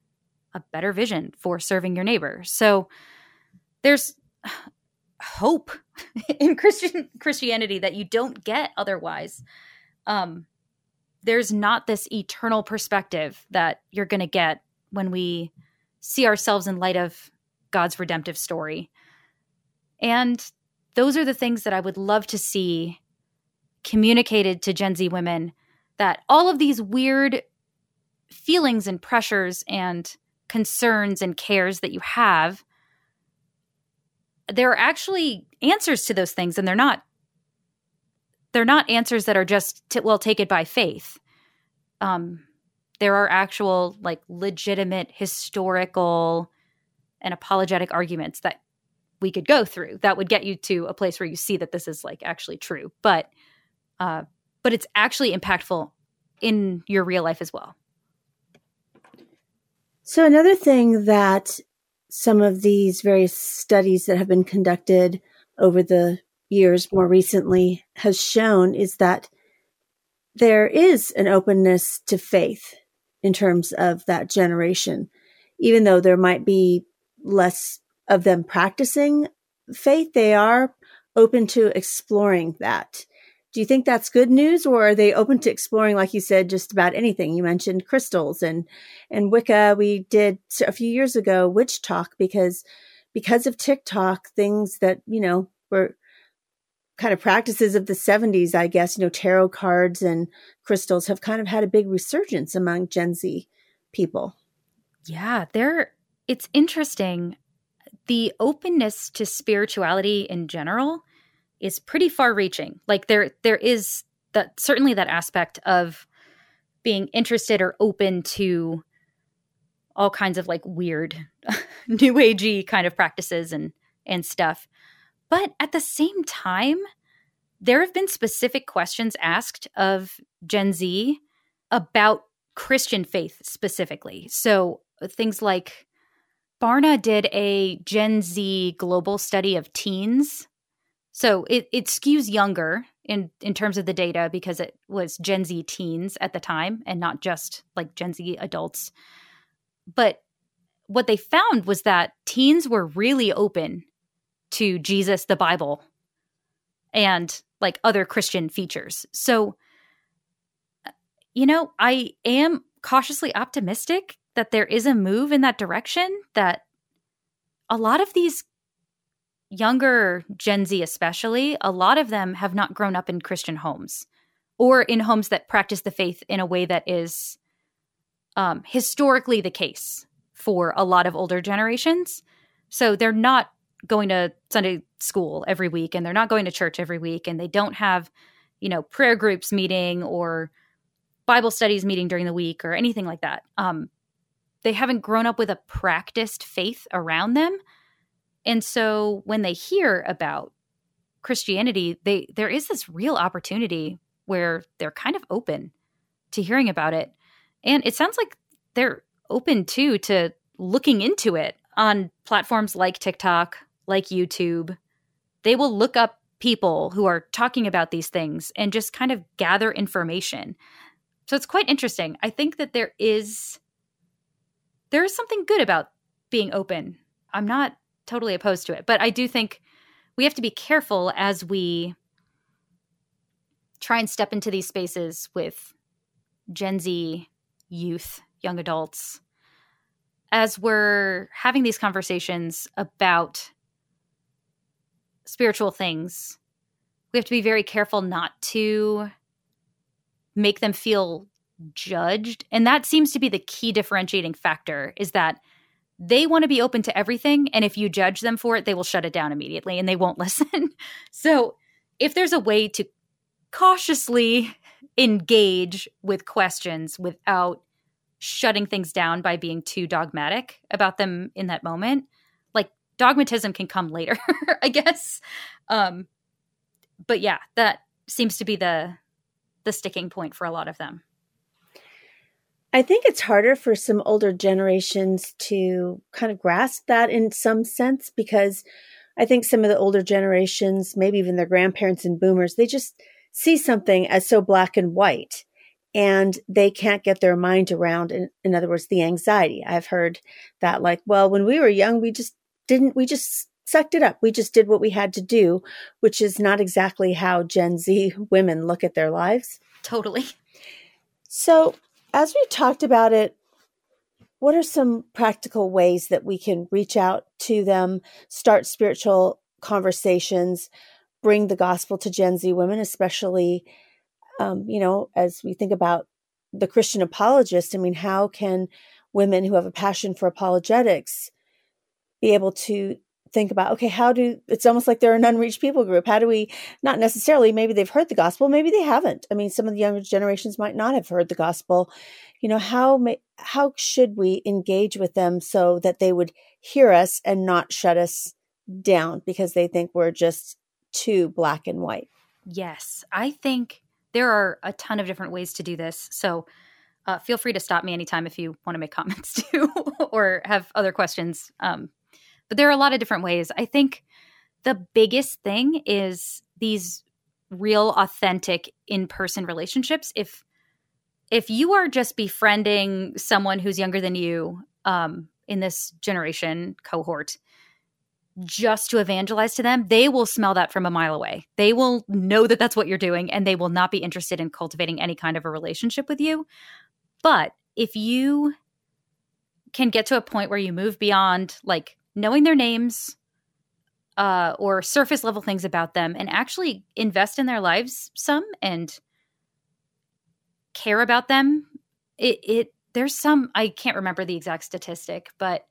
vision for serving your neighbor. So there's hope in Christianity that you don't get otherwise. There's not this eternal perspective that you're going to get when we see ourselves in light of God's redemptive story. And those are the things that I would love to see communicated to Gen Z women, that all of these weird feelings and pressures and concerns and cares that you have, there are actually answers to those things, and they're not answers that are just take it by faith. There are actual, like, legitimate historical and apologetic arguments that we could go through that would get you to a place where you see that this is, like, actually true. But it's actually impactful in your real life as well. So another thing that some of these various studies that have been conducted over the years more recently has shown is that there is an openness to faith in terms of that generation, even though there might be less of them practicing faith, they are open to exploring that. Do you think that's good news, or are they open to exploring, like you said, just about anything? You mentioned crystals and Wicca. We did a few years ago Witch Talk because of TikTok, things that, were kind of practices of the 70s, I guess, tarot cards and crystals have kind of had a big resurgence among Gen Z people. Yeah, it's interesting. The openness to spirituality in general is pretty far reaching. Like there is certainly that aspect of being interested or open to all kinds of like weird new agey kind of practices and stuff. But at the same time, there have been specific questions asked of Gen Z about Christian faith specifically. So things like Barna did a Gen Z global study of teens. So it skews younger in terms of the data because it was Gen Z teens at the time and not just like Gen Z adults. But what they found was that teens were really open to Jesus, the Bible, and like other Christian features. So, I am cautiously optimistic that there is a move in that direction, that a lot of these younger Gen Z especially, a lot of them have not grown up in Christian homes or in homes that practice the faith in a way that is historically the case for a lot of older generations. So they're not going to Sunday school every week, and they're not going to church every week, and they don't have, prayer groups meeting or Bible studies meeting during the week or anything like that. They haven't grown up with a practiced faith around them. And so when they hear about Christianity, there is this real opportunity where they're kind of open to hearing about it. And it sounds like they're open too to looking into it on platforms like TikTok, like YouTube. They will look up people who are talking about these things and just kind of gather information. So it's quite interesting. I think that there is something good about being open. I'm not totally opposed to it, but I do think we have to be careful as we try and step into these spaces with Gen Z youth, young adults, as we're having these conversations about spiritual things. We have to be very careful not to make them feel judged. And that seems to be the key differentiating factor, is that they want to be open to everything. And if you judge them for it, they will shut it down immediately and they won't listen. So if there's a way to cautiously engage with questions without shutting things down by being too dogmatic about them in that moment, like dogmatism can come later, I guess. But yeah, that seems to be the sticking point for a lot of them. I think it's harder for some older generations to kind of grasp that in some sense, because I think some of the older generations, maybe even their grandparents and boomers, they just see something as so black and white and they can't get their mind around, in other words, the anxiety. I've heard that, like, well, when we were young, we just sucked it up. We just did what we had to do, which is not exactly how Gen Z women look at their lives. Totally. So as we've talked about it, what are some practical ways that we can reach out to them, start spiritual conversations, bring the gospel to Gen Z women, especially, as we think about the Christian apologist? I mean, how can women who have a passion for apologetics be able to think about, okay, it's almost like they're an unreached people group. How do we, not necessarily, maybe they've heard the gospel, maybe they haven't. I mean, some of the younger generations might not have heard the gospel. How should we engage with them so that they would hear us and not shut us down because they think we're just too black and white? Yes, I think there are a ton of different ways to do this. So feel free to stop me anytime if you want to make comments too or have other questions. But there are a lot of different ways. I think the biggest thing is these real, authentic, in-person relationships. If you are just befriending someone who's younger than you in this generation cohort, just to evangelize to them, they will smell that from a mile away. They will know that that's what you're doing, and they will not be interested in cultivating any kind of a relationship with you. But if you can get to a point where you move beyond like knowing their names or surface level things about them and actually invest in their lives some and care about them, there's some, I can't remember the exact statistic, but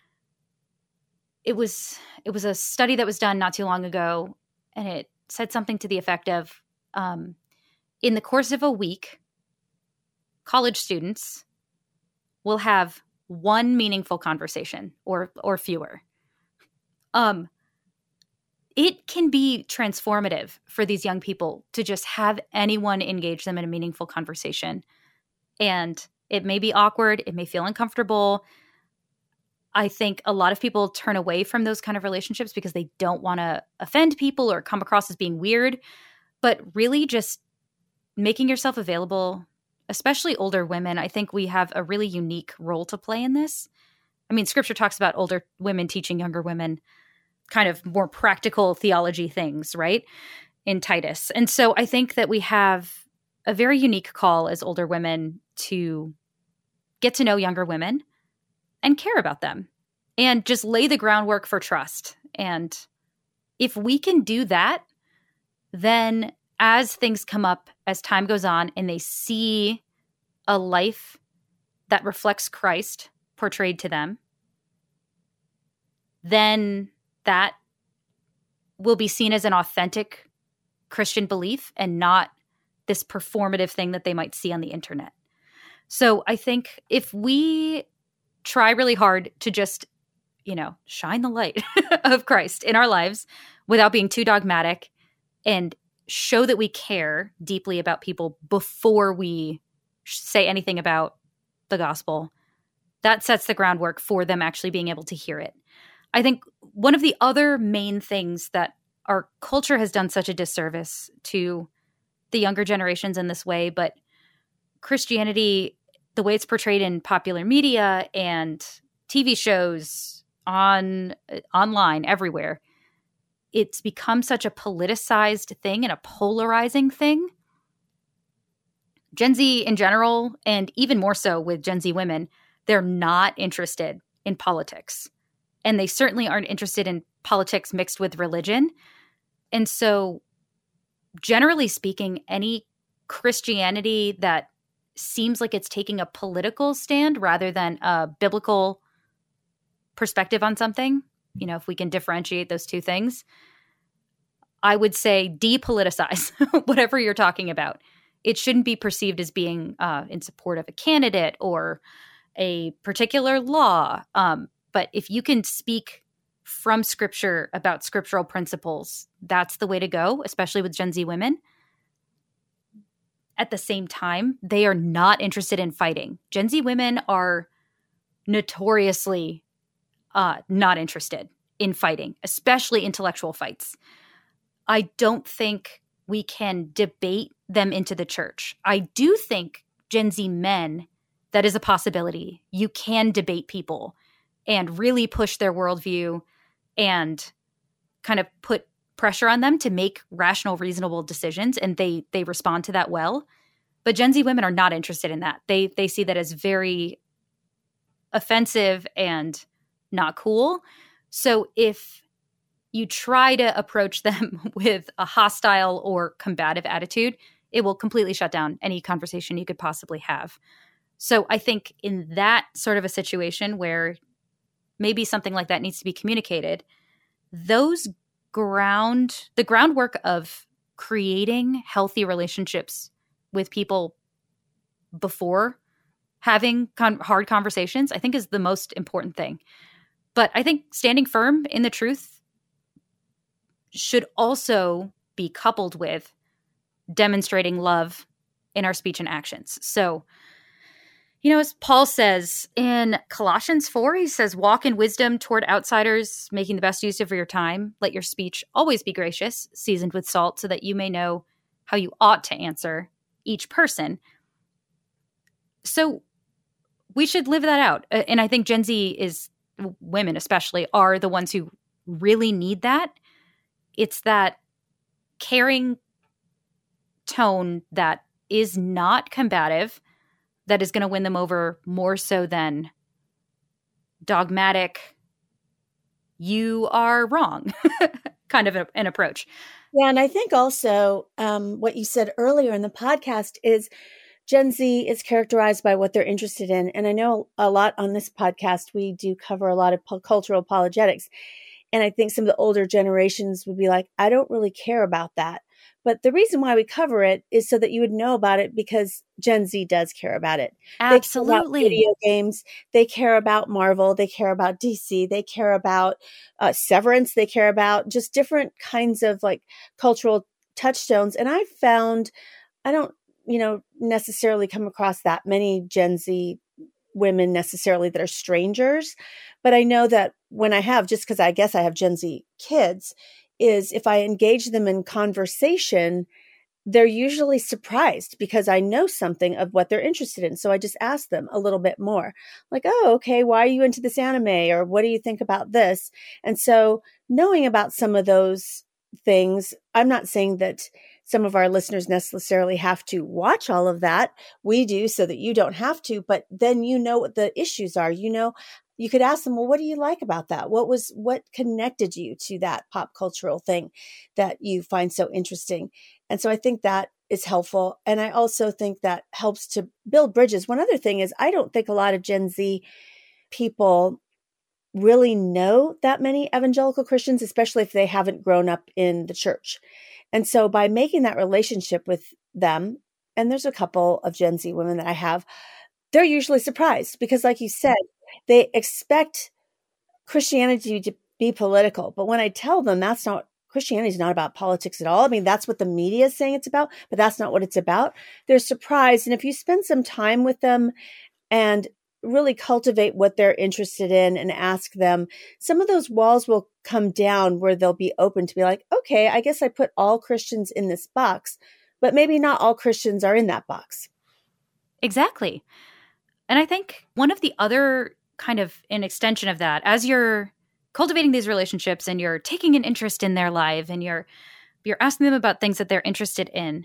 it was a study that was done not too long ago, and it said something to the effect of in the course of a week, college students will have one meaningful conversation or fewer. It can be transformative for these young people to just have anyone engage them in a meaningful conversation. And it may be awkward. It may feel uncomfortable. I think a lot of people turn away from those kind of relationships because they don't want to offend people or come across as being weird. But really just making yourself available, especially older women, I think we have a really unique role to play in this. I mean, scripture talks about older women teaching younger women kind of more practical theology things, right? In Titus. And so I think that we have a very unique call as older women to get to know younger women and care about them and just lay the groundwork for trust. And if we can do that, then as things come up, as time goes on, and they see a life that reflects Christ portrayed to them, then that will be seen as an authentic Christian belief and not this performative thing that they might see on the internet. So I think if we try really hard to just, shine the light of Christ in our lives without being too dogmatic and show that we care deeply about people before we say anything about the gospel, that sets the groundwork for them actually being able to hear it. I think one of the other main things that our culture has done such a disservice to the younger generations in this way, but Christianity, the way it's portrayed in popular media and TV shows online everywhere, it's become such a politicized thing and a polarizing thing. Gen Z in general, and even more so with Gen Z women, they're not interested in politics. And they certainly aren't interested in politics mixed with religion. And so, generally speaking, any Christianity that seems like it's taking a political stand rather than a biblical perspective on something, if we can differentiate those two things, I would say depoliticize whatever you're talking about. It shouldn't be perceived as being in support of a candidate or a particular law. But if you can speak from scripture about scriptural principles, that's the way to go, especially with Gen Z women. At the same time, they are not interested in fighting. Gen Z women are notoriously not interested in fighting, especially intellectual fights. I don't think we can debate them into the church. I do think Gen Z men, that is a possibility. You can debate people and really push their worldview and kind of put pressure on them to make rational, reasonable decisions, and they respond to that well. But Gen Z women are not interested in that. They see that as very offensive and not cool. So if you try to approach them with a hostile or combative attitude, it will completely shut down any conversation you could possibly have. So I think in that sort of a situation where maybe something like that needs to be communicated, the groundwork of creating healthy relationships with people before having hard conversations, I think is the most important thing. But I think standing firm in the truth should also be coupled with demonstrating love in our speech and actions. So As Paul says in Colossians 4, he says, walk in wisdom toward outsiders, making the best use of your time. Let your speech always be gracious, seasoned with salt, so that you may know how you ought to answer each person. So we should live that out. And I think Gen Z women especially, are the ones who really need that. It's that caring tone that is not combative, that is going to win them over more so than dogmatic, you are wrong kind of an approach. Yeah, and I think also what you said earlier in the podcast is Gen Z is characterized by what they're interested in. And I know a lot on this podcast, we do cover a lot of cultural apologetics. And I think some of the older generations would be like, I don't really care about that. But the reason why we cover it is so that you would know about it, because Gen Z does care about it. Absolutely. They care about video games. They care about Marvel. They care about DC. They care about Severance. They care about just different kinds of like cultural touchstones. And I found, I don't, necessarily come across that many Gen Z women necessarily that are strangers. But I know that when I have, just because I guess I have Gen Z kids, is if I engage them in conversation, they're usually surprised because I know something of what they're interested in. So I just ask them a little bit more like, oh, okay, why are you into this anime? Or what do you think about this? And so knowing about some of those things, I'm not saying that some of our listeners necessarily have to watch all of that. We do so that you don't have to, but then you know what the issues are. You could ask them, well, what do you like about that? What connected you to that pop cultural thing that you find so interesting? And so I think that is helpful. And I also think that helps to build bridges. One other thing is I don't think a lot of Gen Z people really know that many evangelical Christians, especially if they haven't grown up in the church. And so by making that relationship with them, and there's a couple of Gen Z women that I have, they're usually surprised because, like you said, they expect Christianity to be political. But when I tell them Christianity is not about politics at all. I mean, that's what the media is saying it's about, but that's not what it's about. They're surprised. And if you spend some time with them and really cultivate what they're interested in and ask them, some of those walls will come down where they'll be open to be like, okay, I guess I put all Christians in this box, but maybe not all Christians are in that box. Exactly. And I think one of the other kind of an extension of that, as you're cultivating these relationships and you're taking an interest in their life and you're asking them about things that they're interested in,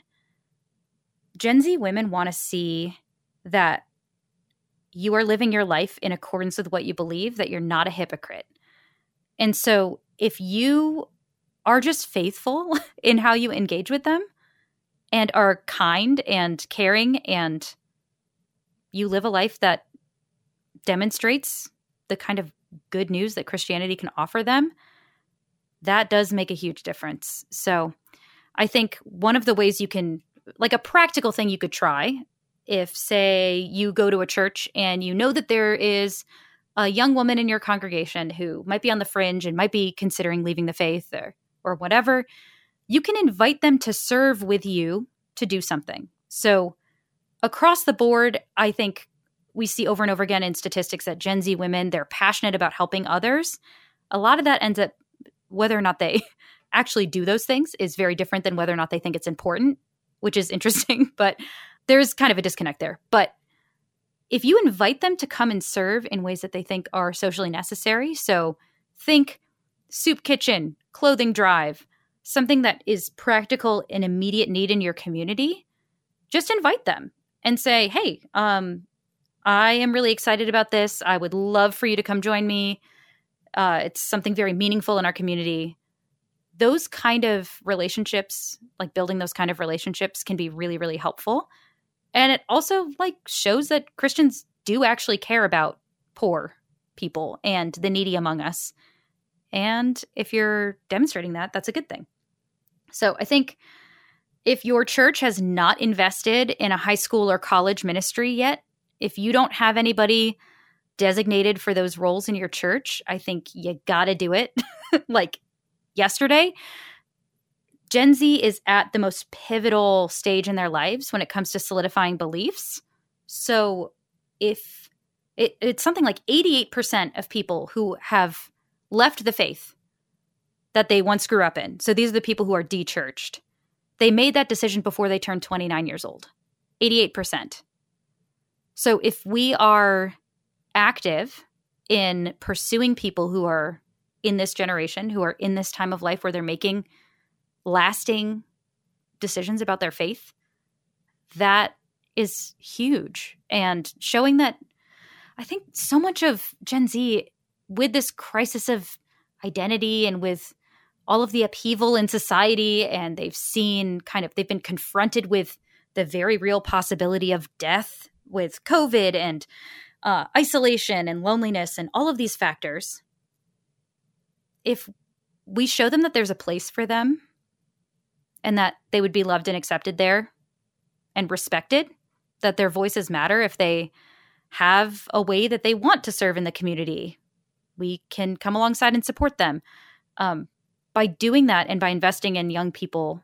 Gen Z women want to see that you are living your life in accordance with what you believe, that you're not a hypocrite. And so if you are just faithful in how you engage with them and are kind and caring and you live a life that demonstrates the kind of good news that Christianity can offer them, that does make a huge difference. So I think one of the ways you can, like a practical thing you could try, if, say, you go to a church and you know that there is a young woman in your congregation who might be on the fringe and might be considering leaving the faith or whatever, you can invite them to serve with you to do something. So across the board, I think we see over and over again in statistics that Gen Z women, they're passionate about helping others. A lot of that ends up, whether or not they actually do those things is very different than whether or not they think it's important, which is interesting, but there's kind of a disconnect there. But if you invite them to come and serve in ways that they think are socially necessary, so think soup kitchen, clothing drive, something that is practical and immediate need in your community, just invite them and say, hey, I am really excited about this. I would love for you to come join me. It's something very meaningful in our community. Those kind of relationships, like building those kind of relationships, can be really, really helpful. And it also shows that Christians do actually care about poor people and the needy among us. And if you're demonstrating that, that's a good thing. So I think if your church has not invested in a high school or college ministry yet, if you don't have anybody designated for those roles in your church, I think you got to do it. Like yesterday, Gen Z is at the most pivotal stage in their lives when it comes to solidifying beliefs. So if it's something like 88% of people who have left the faith that they once grew up in. So these are the people who are de-churched. They made that decision before they turned 29 years old. 88%. So if we are active in pursuing people who are in this generation, who are in this time of life where they're making lasting decisions about their faith, that is huge. And showing that, I think so much of Gen Z, with this crisis of identity and with all of the upheaval in society, and they've been confronted with the very real possibility of death with COVID and isolation and loneliness and all of these factors. If we show them that there's a place for them and that they would be loved and accepted there and respected, that their voices matter, if they have a way that they want to serve in the community, we can come alongside and support them. By doing that and by investing in young people,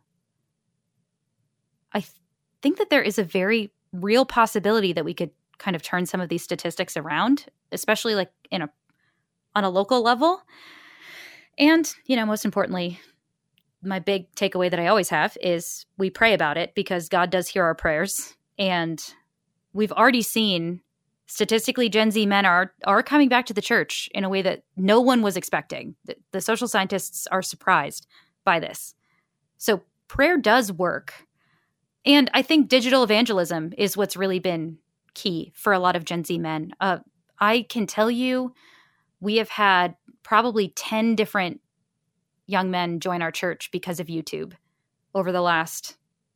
I think that there is a very real possibility that we could kind of turn some of these statistics around, especially like on a local level. And, most importantly, my big takeaway that I always have is we pray about it, because God does hear our prayers. And we've already seen statistically Gen Z men are coming back to the church in a way that no one was expecting. The social scientists are surprised by this. So prayer does work. And I think digital evangelism is what's really been key for a lot of Gen Z men. I can tell you, we have had probably 10 different young men join our church because of YouTube over the last,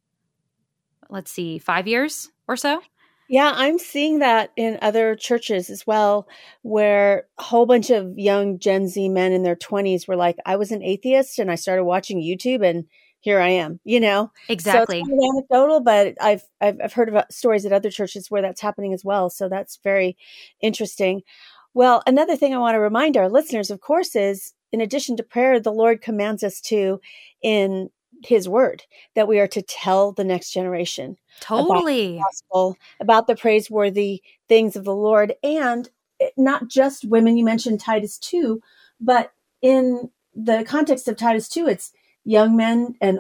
5 years or so. Yeah, I'm seeing that in other churches as well, where a whole bunch of young Gen Z men in their 20s were like, I was an atheist and I started watching YouTube and here I am, Exactly. So it's kind of anecdotal, but I've heard about stories at other churches where that's happening as well. So that's very interesting. Well, another thing I want to remind our listeners, of course, is in addition to prayer, the Lord commands us to, in his word, that we are to tell the next generation totally about the gospel, about the praiseworthy things of the Lord, and not just women. You mentioned Titus 2, but in the context of Titus 2, it's young men and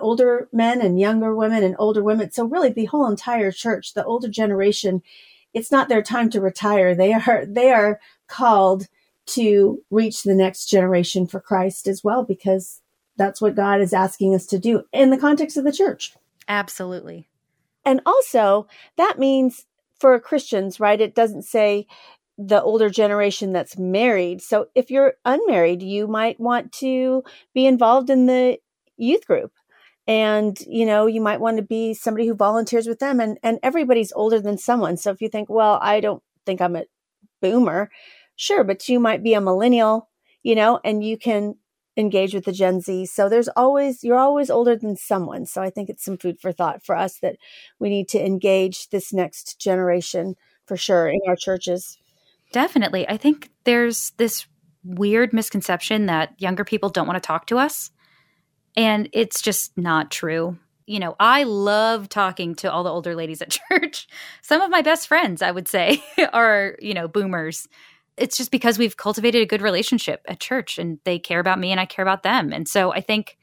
younger women and older women. So really the whole entire church, the older generation, it's not their time to retire. They are called to reach the next generation for Christ as well, because that's what God is asking us to do in the context of the church. Absolutely. And also that means for Christians, right? It doesn't say the older generation that's married. So if you're unmarried, you might want to be involved in the youth group. And, you might want to be somebody who volunteers with them, and everybody's older than someone. So if you think, well, I don't think I'm a boomer, sure, but you might be a millennial, and you can engage with the Gen Z. So you're always older than someone. So I think it's some food for thought for us that we need to engage this next generation for sure in our churches. Definitely. I think there's this weird misconception that younger people don't want to talk to us. And it's just not true. I love talking to all the older ladies at church. Some of my best friends, I would say, are, boomers. It's just because we've cultivated a good relationship at church, and they care about me and I care about them. And so I think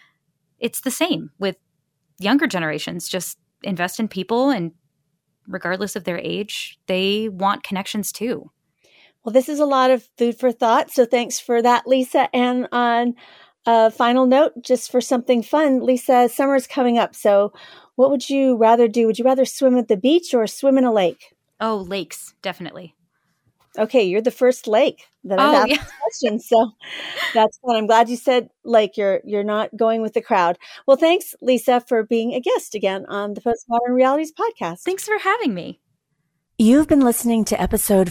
it's the same with younger generations. Just invest in people, and regardless of their age, they want connections too. Well, this is a lot of food for thought. So thanks for that, Lisa. And on a final note, just for something fun, Lisa, summer's coming up. So what would you rather do? Would you rather swim at the beach or swim in a lake? Oh, lakes, definitely. Okay, you're the first lake that I've asked this question. So that's fun. I'm glad you said lake. You're not going with the crowd. Well, thanks, Lisa, for being a guest again on the Postmodern Realities podcast. Thanks for having me. You've been listening to episode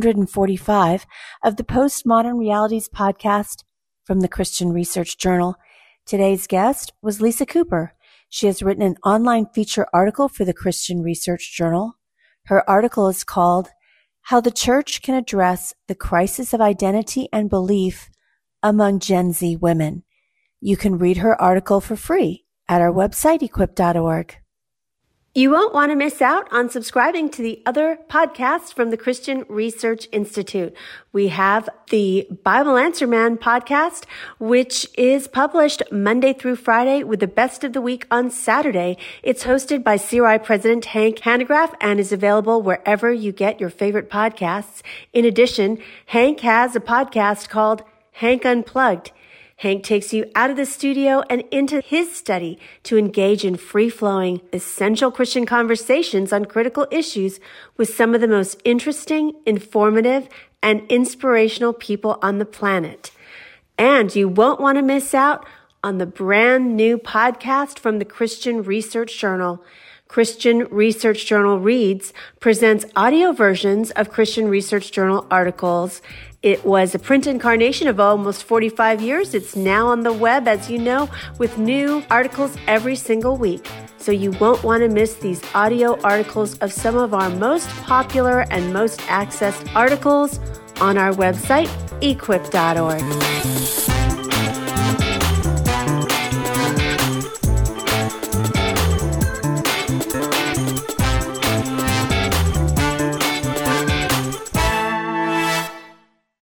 445 of the Postmodern Realities podcast from the Christian Research Journal. Today's guest was Lisa Cooper. She has written an online feature article for the Christian Research Journal. Her article is called How the Church Can Address the Crisis of Identity and Belief Among Gen Z Women. You can read her article for free at our website, equip.org. You won't want to miss out on subscribing to the other podcasts from the Christian Research Institute. We have the Bible Answer Man podcast, which is published Monday through Friday with the best of the week on Saturday. It's hosted by CRI President Hank Hanegraaff and is available wherever you get your favorite podcasts. In addition, Hank has a podcast called Hank Unplugged. Hank takes you out of the studio and into his study to engage in free-flowing, essential Christian conversations on critical issues with some of the most interesting, informative, and inspirational people on the planet. And you won't want to miss out on the brand new podcast from the Christian Research Journal. Christian Research Journal Reads presents audio versions of Christian Research Journal articles. It was a print incarnation of almost 45 years. It's now on the web, as you know, with new articles every single week. So you won't want to miss these audio articles of some of our most popular and most accessed articles on our website, equip.org.